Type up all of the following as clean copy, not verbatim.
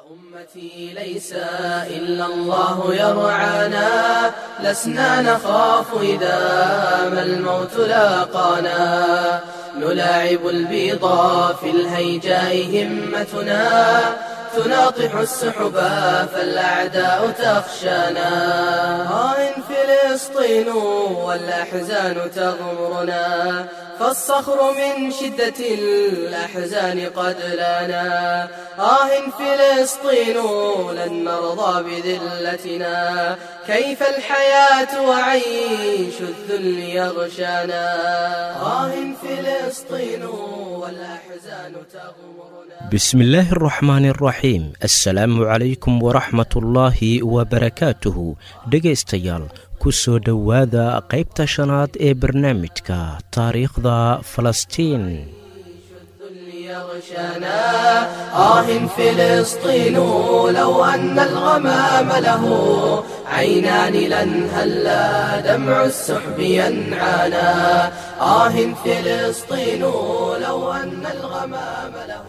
أمتي ليس إلا الله يرعانا لسنا نخاف إذا ما الموت لاقانا نلاعب البيضا في الهيجاء همتنا تناطح السحبا فالأعداء تخشانا فلسطين والأحزان تغمرنا فالصخر من شدة الأحزان قد لانا فلسطين لن نرضى بذلتنا كيف الحياة وعيش الذل يغشانا فلسطين والأحزان تغمرنا. بسم الله الرحمن الرحيم. السلام عليكم ورحمة الله وبركاته. dhegaystayaal kusoo dhowaada qaybta shanaad ee barnaamijka taariikhda falastiin. فلسطين لو أن الغمام له عينان لن هلا دمع السحب ينعانا فلسطين لو أن الغمام له.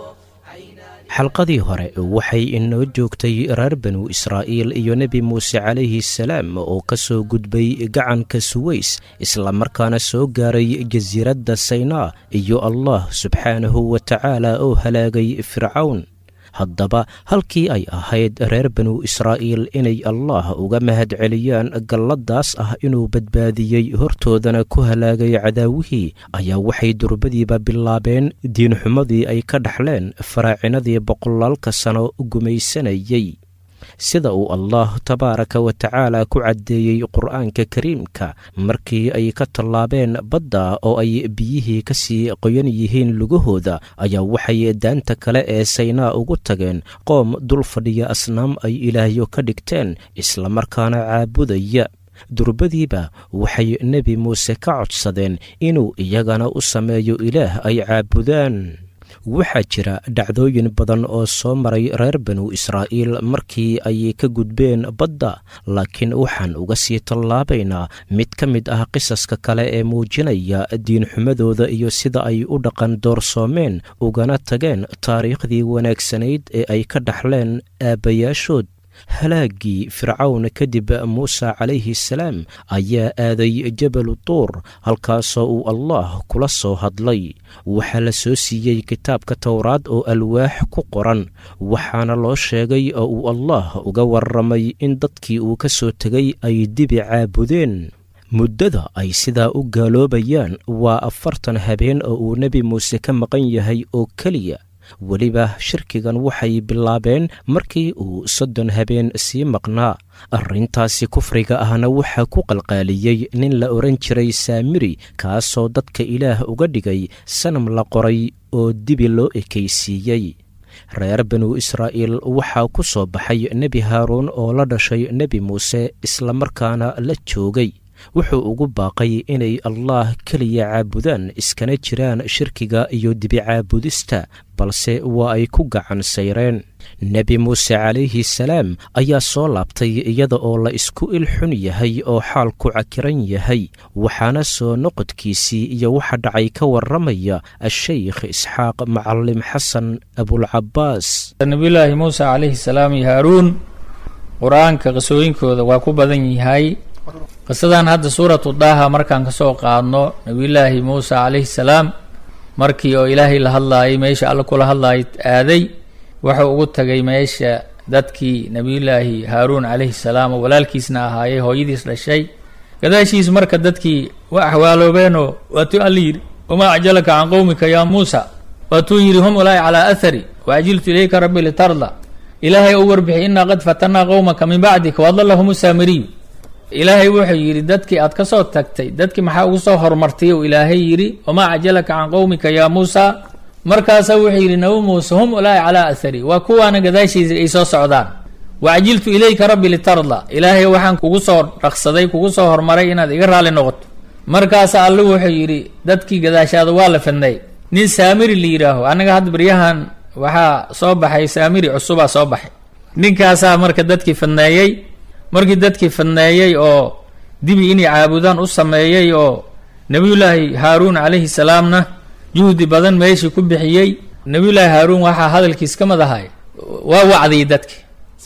xalqadii hore waxay inoo joogtay reer banu israa'iil iyo nebi muuse calayhi salaam oo ka soo gudbay gacanka suways islamarkaana soo gaaray jasiiradda saynaa iyo allah subxaanahu wa tacaala oo halaagay fircawn. haddaba halkii ay ahayd reer banu israa'iil inay allah uga mahad celiyaan galladaas ah inuu badbaadiyey hortoodana ku halaagay cadaawihii ayaa waxay durbadiiba bilaabeen diinxumadii ay ka dhaxleen faraacinadii boqolaalka sano gumaysanayey. sida uu allah tabaaraka wa tacaala ku caddeeyey qur'aanka kariimka markii ay ka tallaabeen badda oo ay biyihii ka sii qoyan yihiin lugahooda ayaa waxay daanta kale ee saynaa ugu tageen qoom dul fadhiya asnaam ay ilaahyo ka dhigteen islamarkaana caabudaya. durbadiiba waxay nebi muuse ka codsadeen inuu iyagana u sameeyo ilaah ay caabudaan. waxaa jira dhacdooyin badan oo soo maray reer banu israa'iil markii ay ka gudbeen badda, laakiin waxaan uga sii tallaabaynaa mid ka mid ah qisaska kale ee muujinaya diinxumadooda iyo sida ay u dhaqan doorsoomeen ugana tageen taariikhdii wanaagsanayd ee ay ka dhaxleen aabbayaashood. halaaggii fircawn kadib muuse calayhi salaam ayaa aaday jabalu tuur halkaasoo uu allah kula soo hadlay. waxaa la soo siiyey kitaabka towraad oo alwaax ku qoran, waxaana loo sheegay oo uu allah uga warramay in dadkii uu ka soo tegay ay dibi caabudeen. muddada ay sidaa u gaaloobayaan waa 40 habeen oo uu nebi muuse ka maqan yahay oo keliya. weliba shirkigan waxay bilaabeen markii uu 30 habeen sii maqnaa. arrintaasi kufriga ahna waxaa ku qalqaaliyey nin la odhan jiray saamiri, kaasoo dadka ilaah uga dhigay sanam la qoray oo dibi loo ekaysiiyey. reer banu israa'iil waxaa ku soo baxay nebi haaruun oo la dhashay nebi muuse islamarkaana la joogay. wuxuu ugu baaqay inay allah keliya caabudaan iskana jiraan shirkiga iyo dibi caabudista, balse waa ay ku gacan sayreen. nebi muuse calayhi salaam ayaa soo laabtay iyada oo la isku ilxun yahay oo xaalku cakiran yahay, waxaana soo noqodkiisii iyo waxa dhacay ka warramaya ashaykh isxaaq macallim xasan abulcabaas. nebiyulaahi muuse calayhi salaam iyo haaruun qur-aanka qisooyinkooda waa ku badan yahay. qisadan hadda suuratu daaha markaan ka soo qaadno, nebiyulaahi muuse calayhi salaam markii oo ilaahay la hadlaayay meesha alla kula hadlaayay aaday, wuxuu ugu tagay meesha dadkii nebiyulaahi haaruun calayhi salaam oo walaalkiisna ahaayey hooyadiis dhashay. gadaashiis marka dadkii waa axwaaloobeenoo waatuu alla yidhi wamaa acjalaka can qowmika yaa muusa, waatuu yidhi hum ulaa'i calaa athari waajiltu ilayka rabbi litarda. ilaahay u warbixi innaa qad fatannaa qowmaka min bacdika waadallahum saamiriyu. ilaahay wuxuu yidhi dadkii aad ka soo tagtay dadkii maxaa ugu soo hormartay uu ilaahay yidhi wamaa cajalaka can qowmika yaa muusa. markaasaa wuxuu yidhi nabi muuse hum ulaa'i calaa athari, waa kuwaana gadaashiisa ay soo socdaan. wacjiltu ilayka rabbi litarda, ilaahay waxaan kugu soo dhaqsaday kugu soo hormaray inaad iga raalli noqoto. markaasaa alle wuxuu yidhi dadkii gadaashaada waa la fidnay. nin saamiri la yidhaaho, annaga hadda baryahan waxaa soo baxay saamiri cusubaa soo baxay. ninkaasaa marka dadkii fidneeyey. markii dadkii fidneeyey oo dibi inay caabudaan u sameeyey oo nebiyulaahi haaruun calayhi salaamna juhdi badan meeshii ku bixiyey. nebiyulaahi haaruun waxaa hadalkiis ka mid ahay waa wacdiyey dadki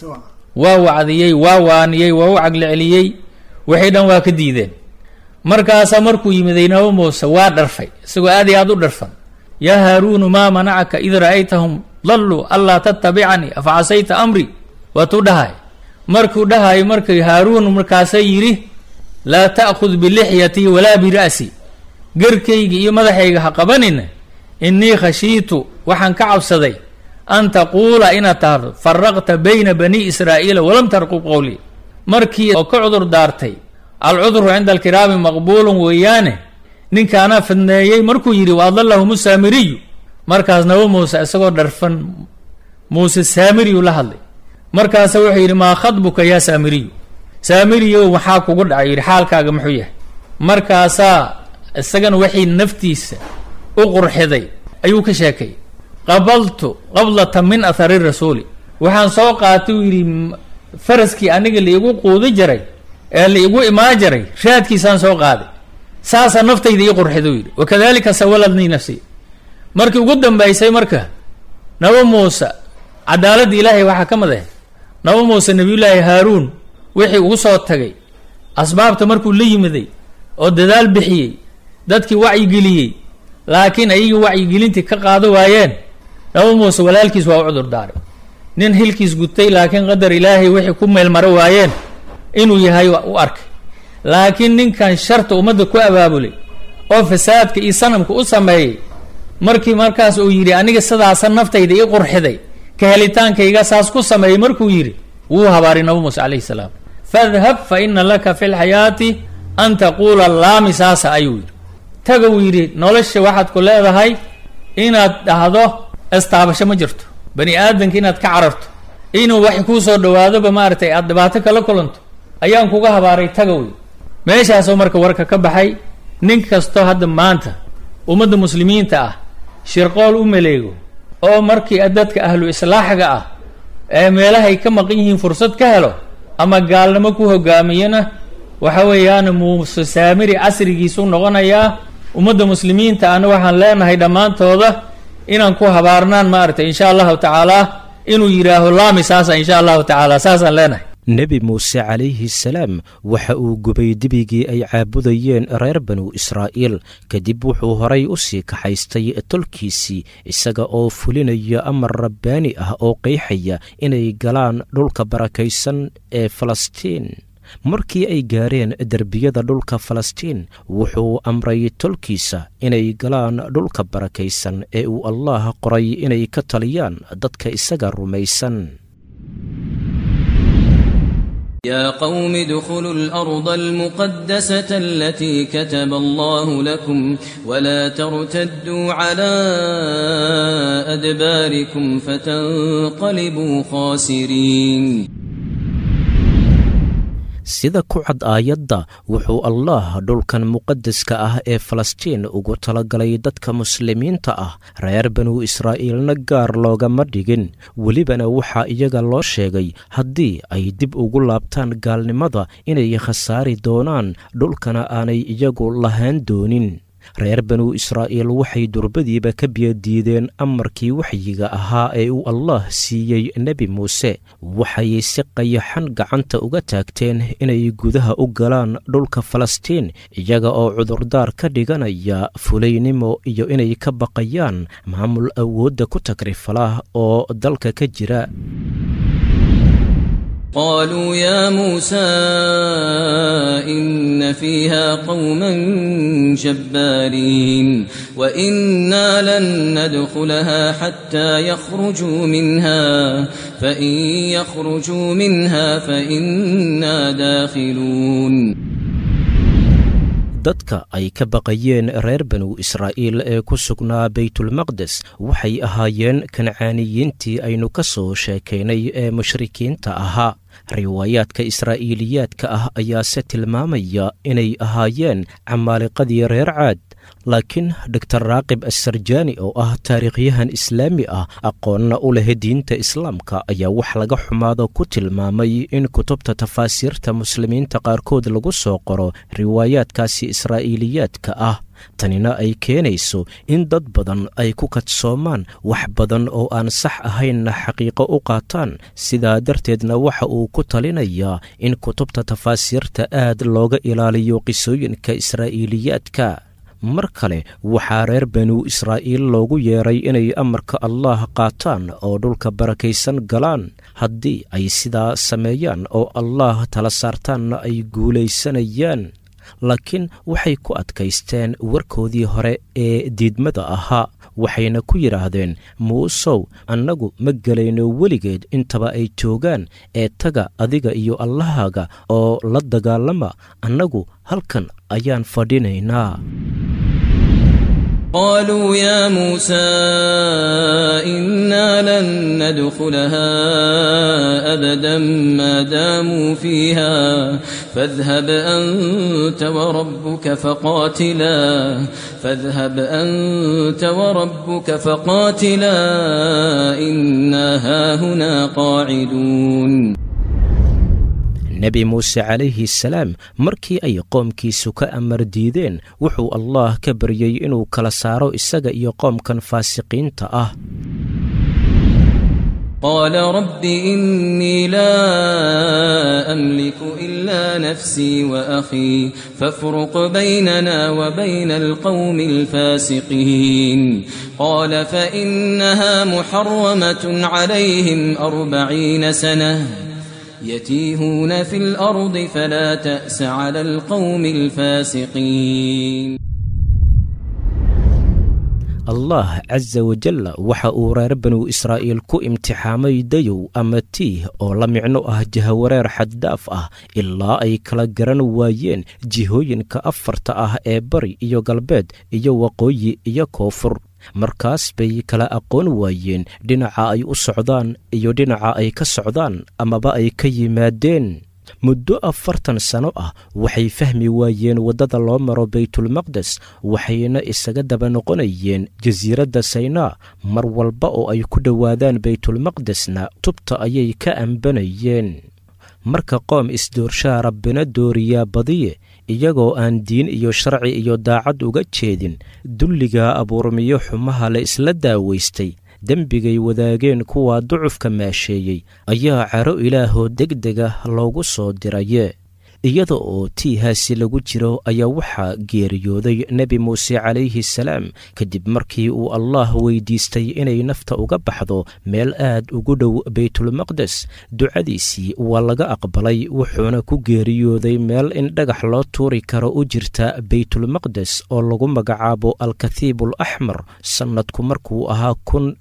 waa wacdiyey waa waaniyey waa u caqli celiyey wixii dhan waa ka diideen markaasaa markuu yimiday nabi muuse waa dharfay isagoo aad iyo aad u dharfan yaa haaruunu maa manacaka id ra'aytahum dalluu allaa tattabicanii afa casayta amri waatuu dhahay markuu dhahayo markay haaruun markaasa yidhi laa ta'khud bilixyatii walaa bira'si garkayga iyo madaxayga ha qabanina innii khashiitu waxaan ka cabsaday an taquula inaad tahdo faraqta bayna bani israa'iila walam tarqub qowlii markii oo ka cudur daartay alcudru cinda alkiraami maqbuulun weeyaane ninkaanaa fidneeyey markuu yidhi wa adallahum saamiriyu markaas nabi muuse isagoo dharfan muuse saamiriyu la hadlay markaasa wuxuu yidhi maa khadbuka yaa saamiriyu saamiriyow maxaa kugu dhacay yidhi xaalkaaga muxuu yahay markaasaa isagana waxay naftiisa u qurxiday ayuu ka sheekay qabaltu qablatan min athari rasuuli waxaan soo qaatay uu yidhi faraskii aniga laigu quudi jaray ee laigu imaa jaray raadkiisaan soo qaaday saasaa naftayda ii qurxiday uu yidhi wakadalika sawaladnii nafsii markii ugu dambaysay marka nabi muuse cadaaladda ilaahay waxaa ka mid ah nabi muuse nebiyullaahi haaruun wixii ugu soo tagay asbaabta markuu la yimiday oo dadaal bixiyey dadkii wacyigeliyey laakiin ayagii wacyigelintii ka qaado waayeen nabi muuse walaalkiis waa u cudur daaray nin hilkiis gutay laakiin qadar ilaahay wixii ku meelmaro waayeen inuu yahay u arkay laakiin ninkan sharta ummadda ku abaabulay oo fasaadka iyo sanamka u sameeyey markii markaas uu yidhi aniga sidaasa naftayda ii qurxiday ka helitaankayga saas ku sameeyey markuu yidhi wuu habaaray nabi muuse calayhi salaam fadhab fa ina laka fi lxayaati an taquula laami saasa ayuu yidhi taga uu yidhi nolosha waxaad ku leedahay inaad dhahdo istaabasho ma jirto bani aadamka inaad ka cararto inuu wax kuu soo dhawaadoba maaragtay aad dhibaato kala kulanto ayaan kuga habaaray taga wey meeshaasoo marka warka ka baxay nin kastoo hadda maanta ummadda muslimiinta ah shirqool u maleego oo markii dadka ahlu islaaxga ah ee meelahay ka maqan yihiin fursad ka helo ama gaalnimo ku hogaamiyana waxa weeyaan muuse saamiri casrigiisu noqonayaa ummadda muslimiinta ana waxaan leenahay dhammaantooda inaan ku habaarnaan maaragtay insha allahu tacaala inuu yidhaaho laami saasa insha allahu tacaala saasaan leenahay nebi muuse calayhi salaam waxa uu gubay dibigii ay caabudayeen reer banu israa'iil kadib wuxuu horay u sii kaxaystay tolkiisii isaga oo fulinaya amar rabbaani ah oo qeexaya inay galaan dhulka barakaysan ee falastiin markii ay gaareen derbiyada dhulka falastiin wuxuu amray tolkiisa inay galaan dhulka barakaysan ee uu allaah qoray inay ka taliyaan dadka isaga rumaysan يا قوم ادخلوا الأرض المقدسة التي كتب الله لكم ولا ترتدوا على أدباركم فتنقلبوا خاسرين sida ku cad aayadda wuxuu allaah dhulkan muqadaska ah ee falastiin ugu talagalay dadka muslimiinta ah reer banu israa'iilna gaar loogama dhigin welibana waxaa iyaga loo sheegay haddii ay dib ugu laabtaan gaalnimada inay khasaari doonaan dhulkana aanay iyagu lahaan doonin reer banu israa'iil waxay durbadiiba ka biyadiideen amarkii waxyiga ahaa ee uu allaah siiyey nebi muuse waxay si qayaxan gacanta uga taagteen inay gudaha u galaan dhulka falastiin iyaga oo cudurdaar ka dhiganaya fulaynimo iyo inay ka baqayaan maamul awoodda ku tagrifalaah oo dalka ka jira قالوا يا موسى إن فيها قوما جبارين وإنا لن ندخلها حتى يخرجوا منها فإن يخرجوا منها فإنا داخلون dadka ay ka baqayeen reer banu israa'iil ee ku sugnaa baytulmaqdes waxay ahaayeen kancaaniyiintii aynu ka soo sheekaynay ee mushrikiinta ahaa riwaayaadka israa'iiliyaadka ah ayaase tilmaamaya inay ahaayeen camaaliqadii reer caad laakiin doctor raaqib assarjaani oo ah taariikhyahan islaami ah aqoonna u leh diinta islaamka ayaa wax laga xumaado ku tilmaamay in kutubta tafaasiirta muslimiinta qaarkood lagu soo qoro riwaayaadkaasi israa'iiliyaadka ah tanina ay keenayso in dad badan ay ku kadsoomaan wax badan oo aan sax ahaynna xaqiiqo u qaataan. sidaa darteedna waxa uu ku talinayaa in kutubta tafaasiirta aad looga ilaaliyo qisooyinka israa'iiliyaadka. mar kale waxaa reer banu israa'iil loogu yeeray inay amarka allaah qaataan oo dhulka barakaysan galaan. haddii ay sidaa sameeyaan oo allaah tala saartaanna ay guulaysanayaan. laakiin waxay ku adkaysteen warkoodii hore ee diidmada ahaa, waxayna ku yidhaahdeen, muusow, annagu ma gelayno weligeed intaba ay joogaan, ee taga adiga iyo allahaaga oo la dagaalama, annagu halkan ayaan fadhinaynaa. قالوا يا موسى إنا لن ندخلها أبدا ما داموا فيها فاذهب أنت وربك فقاتلا إنا هاهنا قاعدون. nebi muuse calayhi salaam markii ay qoomkiisu ka amar diideen wuxuu allaah ka baryey inuu kala saaro isaga iyo qoomkan faasiqiinta ah. قال رب إني لا أملك إلا نفسي وأخي فافرق بيننا وبين القوم الفاسقين. قال فإنها محرمة عليهم 40 سنة يتيهون في الأرض فلا تأس على القوم الفاسقين. allah casa wajalla waxa uu reer banu israa'iil ku imtixaamay dayow ama tiih oo la micno ah jahawareer xaddaaf ah ilaa ay kala garan waayeen jihooyinka afarta ah ee bari iyo galbeed iyo waqooyi iyo koonfur. markaas bay kala aqoon waayeen dhinaca ay u socdaan iyo dhinaca ay ka socdaan amaba ay ka yimaadeen. muddo 40 sano ah waxay fahmi waayeen waddada loo maro baytulmaqdes, waxayna isaga daba noqonayeen jasiiradda saynaa. mar walba oo ay ku dhowaadaan baytulmaqdesna tubta ayay ka ambanayeen. marka qoom isdoorshaa rabbina dooriyaa badiye, iyagoo aan diin iyo sharci iyo daacad uga jeedin, dulligaa abuurmiyo xumaha la isla daawaystay, dembigay wadaageen kuwaa ducufka maasheeyey, ayaa caro ilaahoo degdega loogu soo diraye. iyada oo tiihaasi lagu jiro ayaa waxaa geeriyooday nebi muuse calayhi salaam kadib markii uu allaah weydiistay inay nafta uga baxdo meel aad ugu dhow baytulmaqdes. ducadiisii waa laga aqbalay, wuxuuna ku geeriyooday meel in dhagax loo tuuri karo u jirta baytulmaqdes oo lagu magacaabo alkathiibul axmar, sannadku markuu ahaa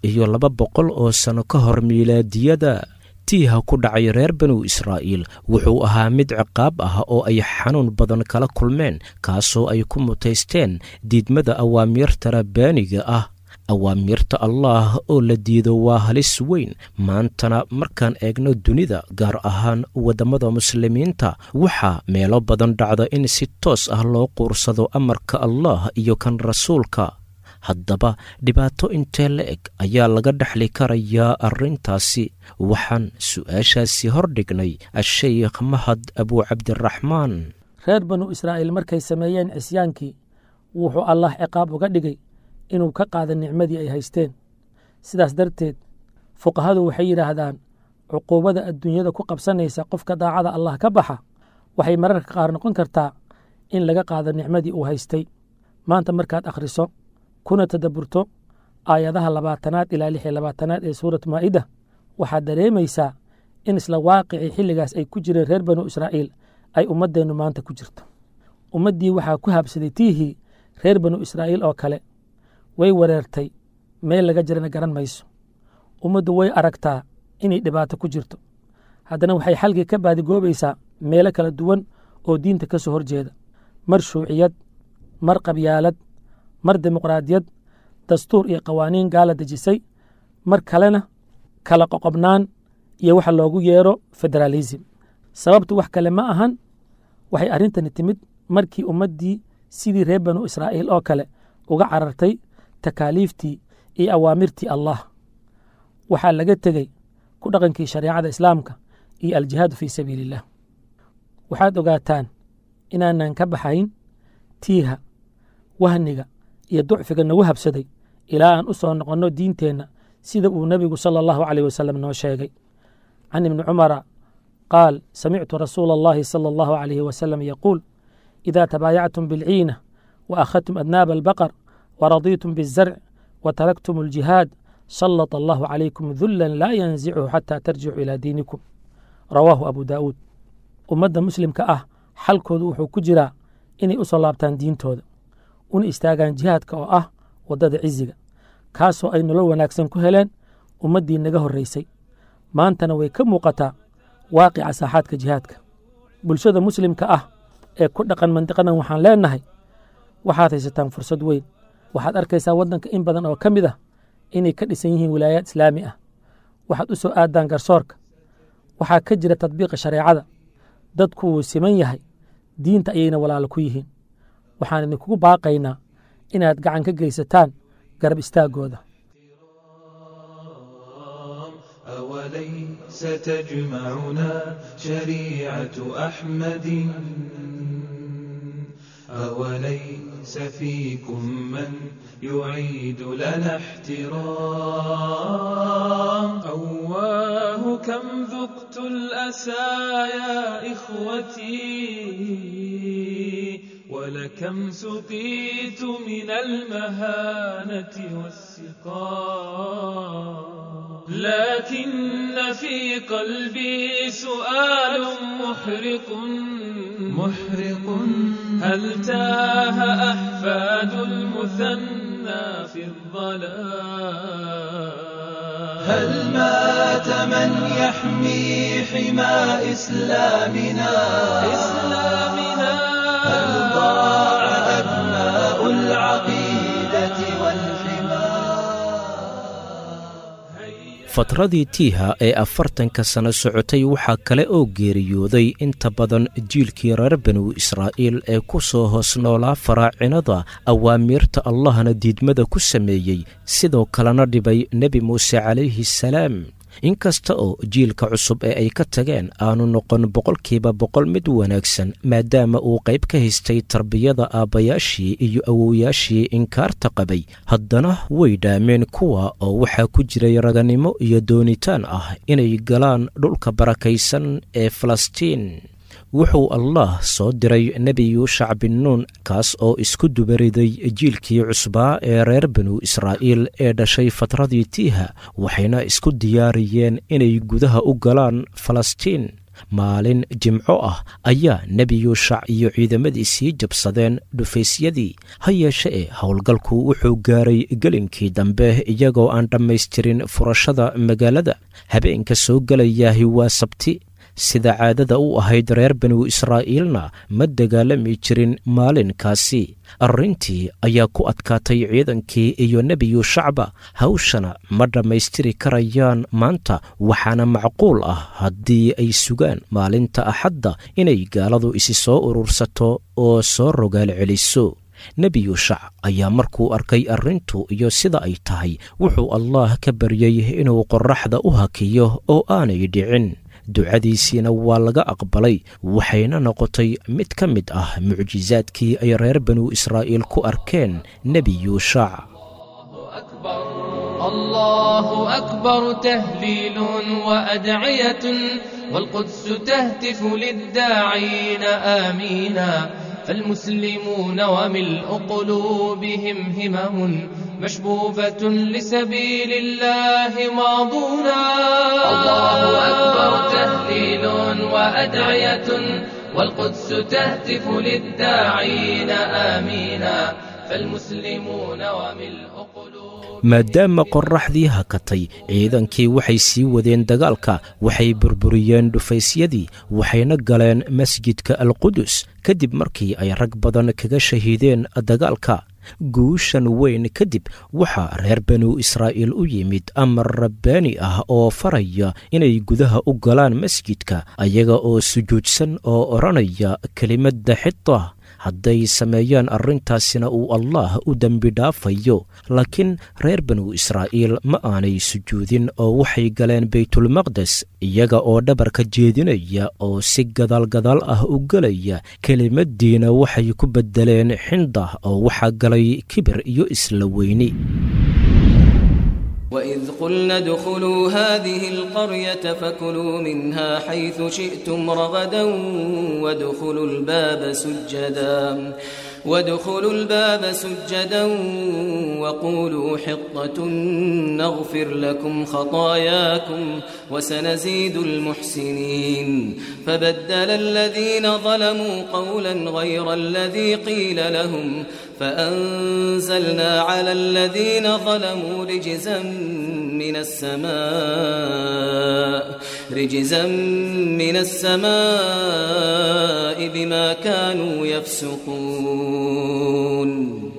1200 oo sano ka hor miilaadiyada. tiiha ku dhacay reer banu israa'iil wuxuu ahaa mid ciqaab ah oo ay xanuun badan kala kulmeen, kaasoo ay ku mutaysteen diidmada awaamiirta rabbaaniga ah. awaamiirta allaah oo la diido waa halis weyn. maantana markaan eegno dunida, gaar ahaan waddamada muslimiinta, waxaa meelo badan dhacda in si toos ah loo quursado amarka allaah iyo kan rasuulka. haddaba dhibaato intee la eg ayaa laga dhexli karayaa arrintaasi? waxaan su'aashaasi hor dhignay ashaykh mahad abuucabdiraxmaan. reer banu israa'iil markay sameeyeen cisyaankii, wuxuu allah ciqaab uga dhigay inuu ka qaada nicmadii ay haysteen. sidaas darteed fuqahadu waxay yidhaahdaan cuquubada adduunyada ku qabsanaysa qofka daacada allah ka baxa waxay mararka qaar noqon kartaa in laga qaado nicmadii uu haystay. maanta markaad akhriso kuna tadabburto aayadaha 20 ilaa 26 ee suurat maa'ida, waxaad dareemaysaa in isla waaqicii xilligaas ay ku jireen reer banu israa'iil ay ummaddeennu maanta ku jirto. ummaddii waxaa ku habsaday tiihii reer banu israa'iil oo kale. way wareertay, meel laga jirana garan mayso. ummaddu way aragtaa inay dhibaato ku jirto, haddana waxay xalkii ka baadigoobaysaa meelo kala duwan oo diinta ka soo horjeeda. mar shuuciyad, mar qabyaalad, mar dimuqraadiyad, dastuur iyo qawaaniin gaala dejisay, mar kalena kala qoqobnaan iyo waxa loogu yeero federaalism. sababtu wax kale ma ahan, waxay arrintani timid markii ummaddii sidii reer banu israa'iil oo kale uga carartay takaaliiftii iyo awaamirtii allah. waxaa laga tegey ku dhaqankii shareecada islaamka iyo aljihaadu fii sabiili illah. waxaad ogaataan inaanan ka baxayn tiiha wahniga iyo ducfiga nagu habsaday ilaa aan u soo noqonno diinteenna sida uu nebigu sala allahu caleyh wasalam noo sheegay. can ibni cumara qaal samictu rasuula allahi sala allahu calayhi wasalam yaquul idaa tabaayactum bilciina wa akhadtum adnaaba albaqar waradiitum biالzarc wataraktum aljihaad salط allahu calaykum dullan laa yanzichu xataa tarjicu ilaa diinikum. rawaahu abu daa'uud. ummadda muslimka ah xalkoodu wuxuu ku jiraa inay u soo laabtaan diintooda una istaagaan jihaadka oo ah waddada ciziga, kaasoo ay nolol wanaagsan ku heleen ummaddii naga horraysay. maantana way ka muuqataa waaqica saaxaadka jihaadka. bulshada muslimka ah ee ku dhaqan mandiqadan waxaan leenahay waxaad haysataan fursad weyn. waxaad arkaysaa waddanka in badan oo ka mid ah inay ka dhisan yihiin wilaayaad islaami ah. waxaad u soo aadaan garsoorka. waxaa ka jira tadbiiqa shareecada. dadku wuu siman yahay, diinta ayayna walaalo ku yihiin. waxaan idinkugu baaqaynaa inaad gacan ka geysataan garab istaaggooda. أوليس تجمعنا شريعة أحمد أوليس فيكم من يعيد لنا احترام أواه كم ذقت الأسى يا إخوتي ولكم سقيت من المهانة والسقام لكن في قلبي سؤال محرق هل تاه أحفاد المثنى في الظلام هل مات من يحمي حمى إسلامنا هل ضاع أبناء العقيدة والحمى fatradii tiiha ee 40 sano socotay waxaa kale oo geeriyooday inta badan jiilkii reer banu israa'iil ee ku soo hoos noolaa faraacinada awaamiirta allahna diidmada ku sameeyey, sidoo kalena dhibay nebi muuse calayhi salaam. inkasta oo jiilka cusub ee ay ka tageen aanu noqon 100% mid wanaagsan, maadaama uu qayb ka haystay tarbiyada aabbayaashii iyo awowyaashii inkaarta qabay, haddana way dhaameen kuwa oo waxaa ku jiray raganimo iyo doonitaan ah inay galaan dhulka barakaysan ee falastiin. wuxuu allah soo diray nebi yuushac bin nuun, kaas oo isku dubariday jiilkii cusbaa ee reer banu israa'iil ee dhashay fatradii tiiha, waxayna isku diyaariyeen inay gudaha u galaan falastiin. maalin jimco ah ayaa nebi yuushac iyo ciidamadiisii jabsadeen dhufaysyadii. ha yeeshe e howlgalku wuxuu gaaray gelinkii dambe iyagoo aan dhammaystirin furashada magaalada. habeenka soo gelayaahi waa sabti. sida caadada u ahayd reer banu israa'iilna ma dagaalami jirin maalinkaasi. arrintii ayaa ku adkaatay ciidankii iyo nebi yuushacba. hawshana ma dhammaystiri karayaan maanta, waxaana macquul ah haddii ay sugaan maalinta axadda inay gaaladu isi soo urursato oo soo rogaal celiso. nebi yuushac ayaa markuu arkay arrintu iyo sida ay tahay, wuxuu allah ka baryey inuu qorraxda u hakiyo oo aanay dhicin. ducadiisiina waa laga aqbalay, waxayna noqotay mid ka mid ah mucjizaadkii ay reer banu israa'iil ku arkeen nebi yuushac. الله أكبر تهليل وأدعية والقدس تهتف للداعين آمينا فالمسلمون وملء قلوبهم همم مشبوبة لسبيل الله ماضونا الله أكبر تهليل وأدعية والقدس تهتف للداعين آمينا فالمسلمون وملء قلوبهم. maadaama qorraxdii hakatay, ciidankii waxay sii wadeen dagaalka. waxay burburiyeen dhufaysyadii, waxayna galeen masjidka alqudus kadib markii ay rag badan kaga shahiideen dagaalka. guushan weyn kadib waxaa reer banu israa'iil u yimid amar rabbaani ah oo faraya inay gudaha u galaan masjidka ayaga oo sujuudsan oo odhanaya kelimadda xita. hadday sameeyaan arrintaasina uu allaah u dembi dhaafayo. laakiin reer banu israa'iil ma aanay sujuudin oo waxay galeen baytulmaqdes iyaga oo dhabarka jeedinaya oo si gadaalgadaal ah u gelaya. kelimaddiina waxay ku beddeleen xindah oo waxaa galay kibir iyo isla weyni. وإذ قلنا ادخلوا هذه القرية فكلوا منها حيث شئتم رغدا وادخلوا الباب سجدا وقولوا حطة نغفر لكم خطاياكم وسنزيد المحسنين. فبدل الذين ظلموا قولا غير الذي قيل لهم فأنزلنا على الذين ظلموا رجزا من السماء بما كانوا يفسقون.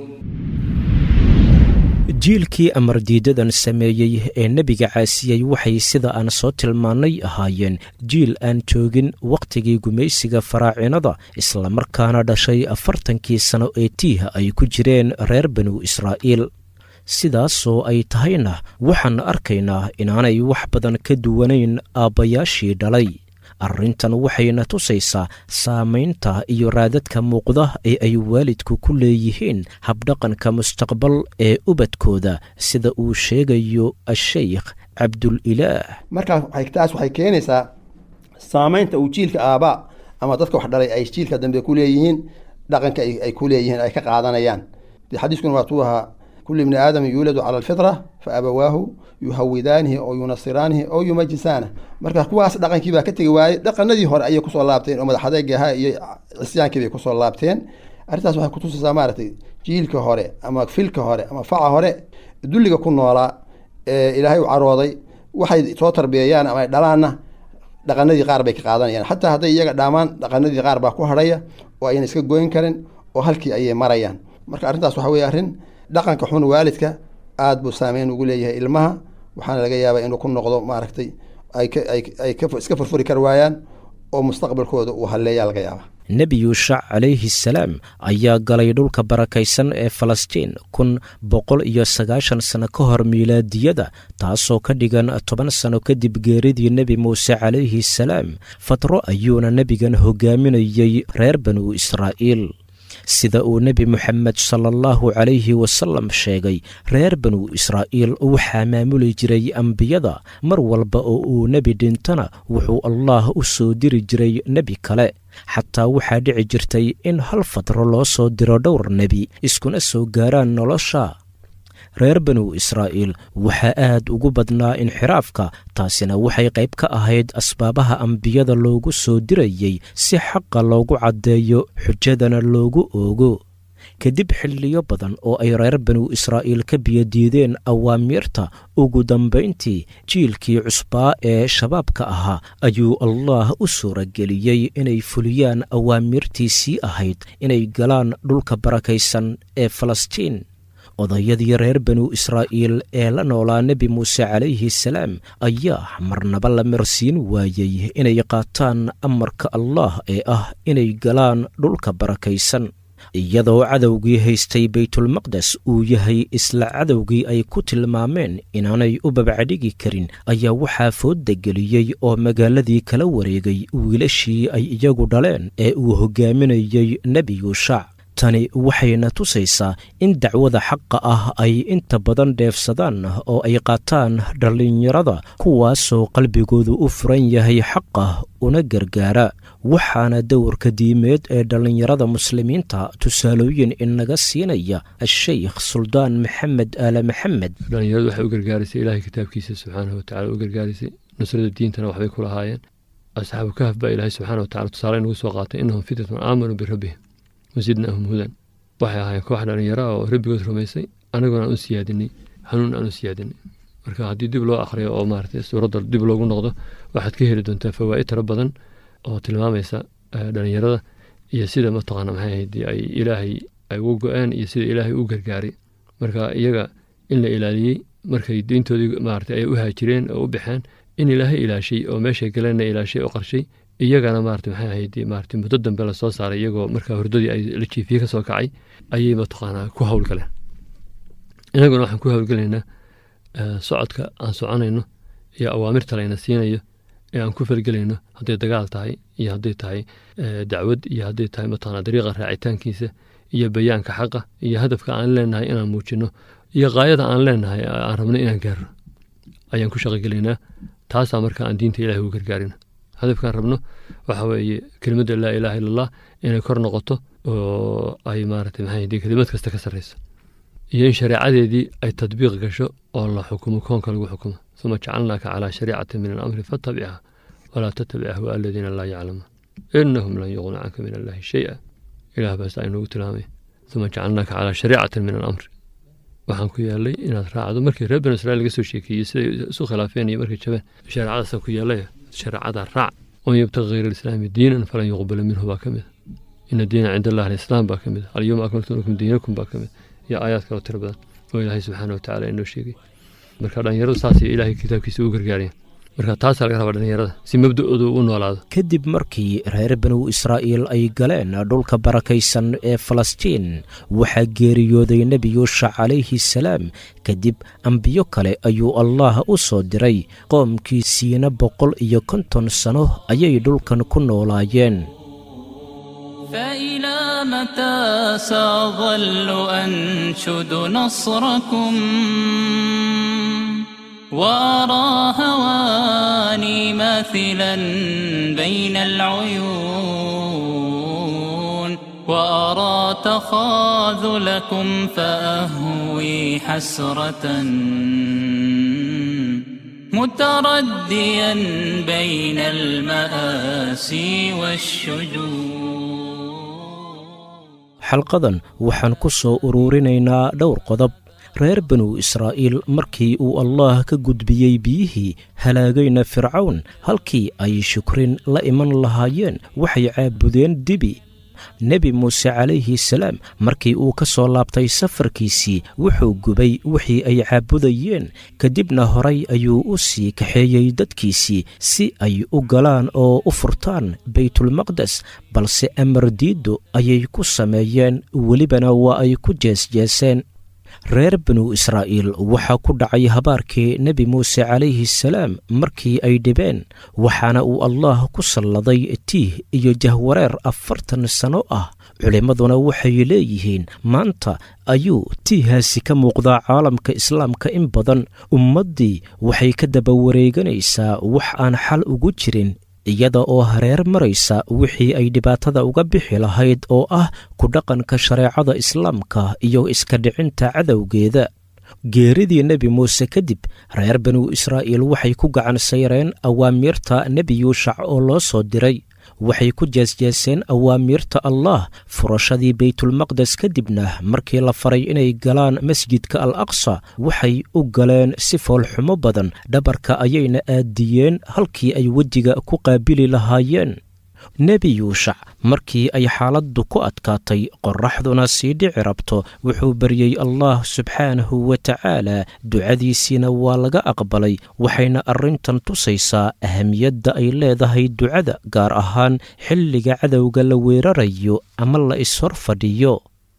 jiilkii amardiidadan sameeyey ee nebiga caasiyey waxay sida aan soo tilmaannay ahaayeen jiil aan joogin wakhtigii gumaysiga faraacinada, islamarkaana dhashay 40 sano ee tiiha ay ku jireen reer banu israa'iil. sidaasoo ay tahayna waxaan arkaynaa inaanay wax badan ka duwanayn aabbayaashii dhalay. arrintan waxayna tusaysaa saamaynta iyo raadadka muuqda ee ay waalidku ku leeyihiin habdhaqanka mustaqbal ee ubadkooda, sida uu sheegayo ashaykh cabdulilaah. markaas taas waxay keenaysaa saamaynta uu jiilka aabaa ama dadka wax dhalay ay jiilka dambe ku leeyihiin, dhaqanka ay ku leeyihiin ay ka qaadanayaan. xadiiskuna waa tuu ahaa كل ابن آدم يولد على الفطرة فأبواه يهودانه أو ينصرانه أو يمجسانه. marka kuwaas dhaqankii baa ka tagi waayey, dhaqanadii hore ayay kusoo laabteen oo madaxadeegaha iyo cisyaankii bay kusoo laabteen. arrintaas waxay kutusaysaa maaragtay jiilka hore ama filka hore ama faca hore dulliga ku noolaa ee ilaahay u carooday waxay soo tarbiyeeyaan ama ay dhalaanna dhaqanadii qaar bay ka qaadanayaan. xataa hadday iyaga dhaamaan dhaqanadii qaar baa ku hadhaya oo ayna iska goyn karin oo halkii ayay marayaan. marka arrintaas waxa weeye arrin dhaqanka xun waalidka aad buu saameyn ugu leeyahay ilmaha, waxaana laga yaabaa inuu ku noqdo maaragtay ay iska furfuri kar waayaan oo mustaqbalkooda uu halleeyaa laga yaabaa. nebi yuushac calayhi salaam ayaa galay dhulka barakaysan ee falastiin 190 sano ka hor miilaadiyada, taasoo ka dhigan 10 sano kadib geeridii nebi muuse calayhi salaam. fatro ayuuna nebigan hogaaminayey reer banu israa'iil. sida uu nebi moxamed salaallahu calayhi wasalam sheegay, reer banu israa'iil waxaa maamuli jiray ambiyada. mar walba oo uu nebi dhintana wuxuu allaah u soo diri jiray nebi kale. xataa waxaa dhici jirtay in hal fatro loo soo diro dhowr nebi iskuna soo gaaraan nolosha. reer banu israa'iil waxaa aad ugu badnaa inxiraafka, taasina waxay qayb ka ahayd asbaabaha ambiyada loogu soo dirayey si xaqa loogu caddeeyo, xujadana loogu oogo. kadib xilliyo badan oo ay reer banu israa'iil ka biyadiideen awaamiirta, ugu dambayntii jiilkii cusbaa ee shabaabka ahaa ayuu allaah u suurageliyey inay fuliyaan awaamiirtiisii ahayd inay galaan dhulka barakaysan ee falastiin. odayadii reer banu israa'iil ee la noolaa nebi muuse calayhi salaam ayaa marnaba la marsiin waayey inay qaataan amarka allaah ee ah inay galaan dhulka barakaysan. iyadoo cadowgii haystay baytulmaqdes uu yahay isla cadowgii ay ku tilmaameen inaanay u babcadhigi karin, ayaa waxaa fooda geliyey oo magaaladii kala wareegay wiilashii ay iyagu dhaleen ee uu hogaaminayey nebi yuushac. tani waxayna tusaysaa in dacwada xaqa ah ay inta badan dheefsadaan oo ay qaataan dhallinyarada, kuwaasoo qalbigoodu u furan yahay xaqa una gargaara. waxaana dowrka diimeed ee dhallinyarada muslimiinta tusaalooyin inaga siinaya ashaykh suldaan maxamed aale maxamed. dhallinyaradu waxay u gargaarisay ilaahay kitaabkiisa subxaanahu watacala u gargaarisay, nusrada diintana waxbay ku lahaayeen. asxaabu kahf baa ilaahay subxaana watacala tusaale inagu soo qaatay, innahum fitatun aamanuu birabbihim wasidnaahum hudan. waxay ahaayeen koox dhallinyaro oo rabbigood rumaysay, anaguna aan u siyaadinay hanuun aan u siyaadinay. marka haddii dib loo akhriyo oo maaragtay suuradda dib loogu noqdo waxaad ka heli doontaa fawaa'id tiro badan oo tilmaamaysa dhallinyarada iyo sida mataqaana maxay ahayd ay ilaahay ay ugu go-een iyo sida ilaahay u gargaaray. marka iyaga in la ilaaliyey markay diintoodii maaragtay ay u haajireen oo u baxeen, in ilaahay ilaashay oo meeshay galeenna ilaashay oo qarshay, iyagana maarata maxay ahayd maarata muddo dambe la soo saaray iyagoo markaa hurdadii ay la jiifiyey ka soo kacay ayay mataqaanaa ku howlgaleen inaguna waxaan ku howlgelaynaa socodka aan soconayno iyo awaamirta layna siinayo ee aan ku falgelayno hadday dagaal tahay iyo hadday tahay dacwad iyo hadday tahay mataqaanaa dariiqa raacitaankiisa iyo bayaanka xaqa iyo hadafka aan leenahay inaan muujino iyo qaayada aan leenahay aan rabno inaan gaarno ayaan ku shaqogelaynaa taasaa marka aan diinta ilaahay u gargaarino hadafkaan rabno waxa weeye kelimadda laa ilaaha illa allah inay kor noqoto oo ay maaragtay maxay ahayd kelimad kasta ka sarreysa iyo in shareecadeedii ay tadbiiq gasho oo la xukumo koonka lagu xukumo uma jacalnaaka calaa shariicatin min alamri fattabicha walaa tattabic ahwaa aladiina laa yaclamuun inahum lan yuqnuu canka min allahi shay-a ilaah baas aynugu tilmaamay uma jacalnaaka calaa shariicatin min alamri waxaan ku yeelay inaad raacdo markii reer banu israiil laga soo sheekeeyey siday isu khilaafeen iyo markay jabeen shareecadaasaan ku yeelay shareecada raac on yabtaqi hayra alislaami diinan falan yuqbala minhu baa ka mid ina diina cinda allahi alislaam baa ka mid alyawma akmaltu lakum diinakum baa ka mid iyo aayaad kaloo tiro badan oo ilaahay subxaana watacaala inoo sheegay marka dhallinyaradu saasay ilaahay kitaabkiisa u gargaareen marka taasaa laga rabaa dhallinyarada si mabda'oodu u noolaado kadib markii reer banu israa'iil ay galeen dhulka barakaysan ee falastiin waxaa geeriyooday nebi yuushac calayhi salaam kadib ambiyo kale ayuu allah u soo diray qoomkiisiina 150 sano ayay dhulkan ku noolaayeen فإلى متى سأظل أنشد نصركم وأرى هواني ماثلا بين العيون وأرى تخاذلكم فأهوي حسرة مترديا بين المآسي والشجون xalqadan waxaan ku soo ururinaynaa dhowr qodob reer banu israa'iil markii uu allah ka gudbiyey biyihii halaagayna fircawn halkii ay shukrin la iman lahaayeen waxay caabudeen dibi nebi muuse calayhi salaam markii uu ka soo laabtay safarkiisii wuxuu gubay wixii ay caabudayeen kadibna horay ayuu u sii kaxeeyey dadkiisii si ay u galaan oo u furtaan baytulmaqdes balse amar diiddo ayay ku sameeyeen welibana waa ay ku jeesjeeseen reer banu israa'iil waxaa ku dhacay habaarkii nebi muuse calayhi salaam markii ay dhibeen waxaana uu allah ku salladay tiih iyo jahwareer 40 sano ah culimmaduna waxay leeyihiin maanta ayuu tiihaasi ka muuqdaa caalamka islaamka in badan ummaddii waxay ka daba wareeganaysaa wax aan xal ugu jirin iyada oo hareer maraysa wixii ay dhibaatada uga bixi lahayd oo ah ku dhaqanka shareecada islaamka iyo iska dhicinta cadowgeeda geeridii nebi muuse kadib reer banu israa'iil waxay ku gacan sayreen awaamiirta nebi yuushac oo loo soo diray waxay ku jeesjeeseen awaamiirta allah furashadii baytulmaqdes kadibna markii la faray inay galaan masjidka al aqsa waxay u galeen si foolxumo badan dhabarka ayayna aadiyeen halkii ay wejiga ku qaabili lahaayeen nebi yuushac markii ay xaaladdu ku adkaatay qorraxduna sii dhici rabto wuxuu baryey allah subxaanahu wa tacaala ducadiisiina waa laga aqbalay waxayna arrintan tusaysaa ahamiyadda ay leedahay ducada gaar ahaan xilliga cadowga la weerarayo ama la ishor fadhiyo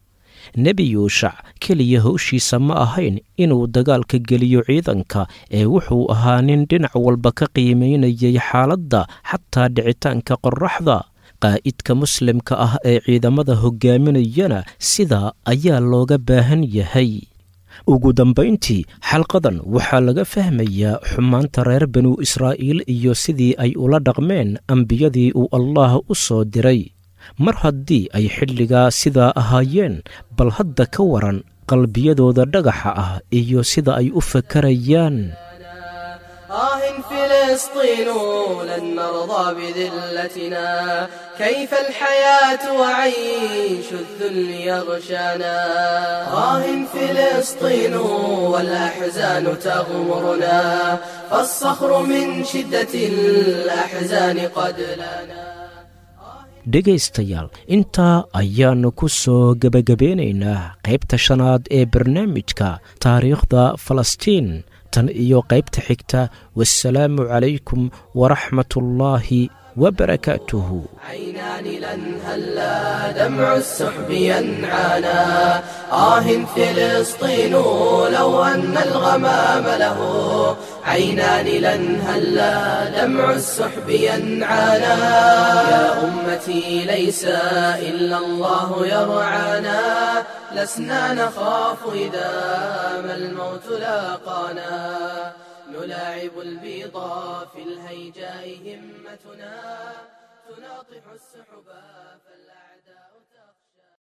nebi yuushac keliya howshiisa ma ahayn inuu dagaalka geliyo ciidanka ee wuxuu ahaa nin dhinac walba ka qiimaynayay xaaladda xataa dhicitaanka qorraxda qaa'idka muslimka ah ee ciidamada hoggaaminayana sidaa ayaa looga baahan yahay ugu dambayntii xalqadan waxaa laga fahmayaa xumaanta reer banu israa'iil iyo sidii ay ula dhaqmeen ambiyadii uu allah u soo diray mar haddii ay xilligaa sidaa ahaayeen bal hadda ka waran qalbiyadooda dhagaxa ah iyo sida ay u fakarayaan فلسطين لن نرضى بذلتنا كيف الحياة وعيش الذل يغشانا فلسطين والأحزان تغمرنا فالصخر من شدة الأحزان قد لنا dhegaystayaal intaa ayaannu ku soo gebagabeynaynaa qaybta shanaad ee barnaamijka taariikhda falastiin tan iyo qaybta xigta wassalaamu calaykum waraxmatullaahi وبركاته. عينان لن هلا دمع السحب ينعانا فلسطين لو أن الغمام له عينان لن هلا دمع السحب ينعانا يا أمتي ليس إلا الله يرعانا لسنا نخاف إذا ما الموت لاقانا نلاعب البيضا في الهيجاء همتنا تناطح السحب